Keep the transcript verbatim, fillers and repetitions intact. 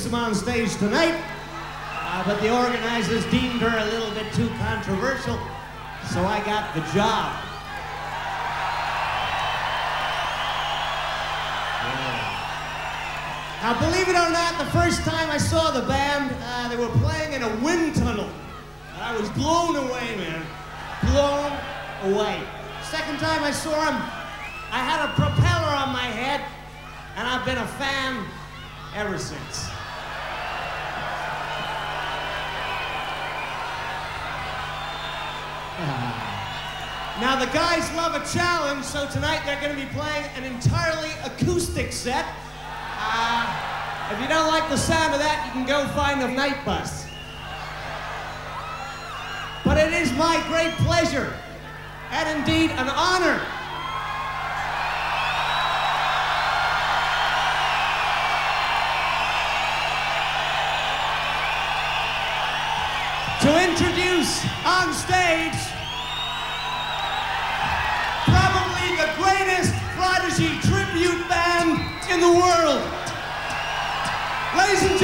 them on stage tonight, uh, but the organizers deemed her a little bit too controversial, so I got the job. Yeah. Now, believe it or not, the first time I saw the band, uh, they were playing in a wind tunnel. And I was blown away, man. Blown away. Second time I saw them, I had a propeller on my head, and I've been a fan ever since. Now, the guys love a challenge, so tonight they're going to be playing an entirely acoustic set. Uh, if you don't like the sound of that, you can go find the night bus. But it is my great pleasure, and indeed an honor, to introduce on stage probably the greatest Prodigy tribute band in the world. Ladies and